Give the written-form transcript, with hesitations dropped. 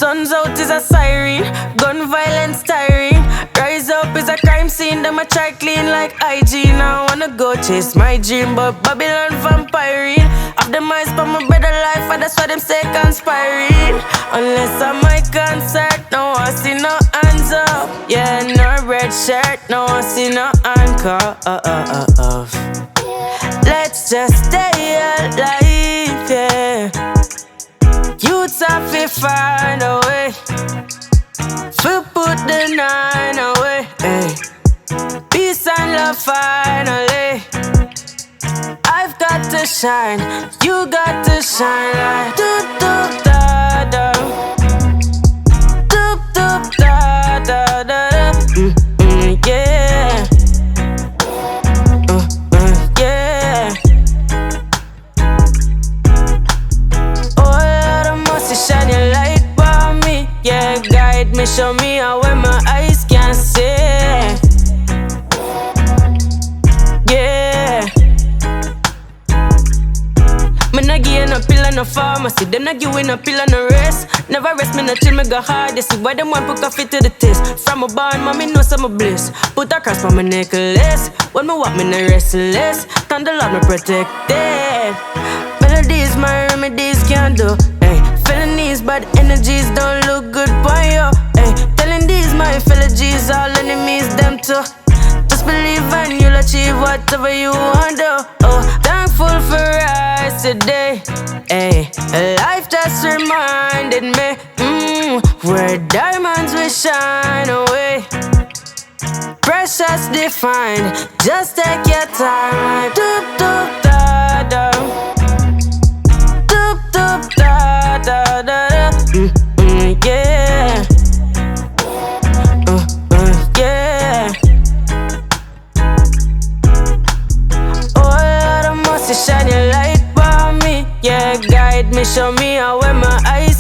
Sun's out is a siren, gun violence tiring. Rise up is a crime scene, them a try clean like hygiene. I wanna go chase my dream, but Babylon vampiring. Of them eyes for my better life, and that's why them say conspiring. Unless I'm my concert, no I see no hands up. Yeah, no red shirt, no I see no handcuff. Let's just stay alive, yeah. Youths have to find a way to put the 9 away, hey. Peace and love finally. I've got to shine, you got to shine like doop doop da da, doop doop da da da da. Yeah, yeah. Oh Lord, I must shine your light for me. Yeah, guide me, show me how when my eyes can't see. Yeah. Me not give no pill and no pharmacy. Them not give no pill and no rest. Never rest me no till me go hard. They see why them want put coffee to the taste. From a barn, mommy know some bliss. Put a cross on my necklace. When me walk, me no restless. Thank the Lord me protected. Melodies, my remedies can't do. Hey, felonies, bad energies don't look good for you. Hey, telling these my fellow G's, all enemies them too. Just believe and you'll achieve whatever you want to. Oh, thankful for rise today. Hey, life just reminded me where diamonds will shine away. Precious defined, just take your time. Doop doop da da, doop doop da da da da. Yeah, yeah. Shine your light for me, yeah, guide me, show me how when my eyes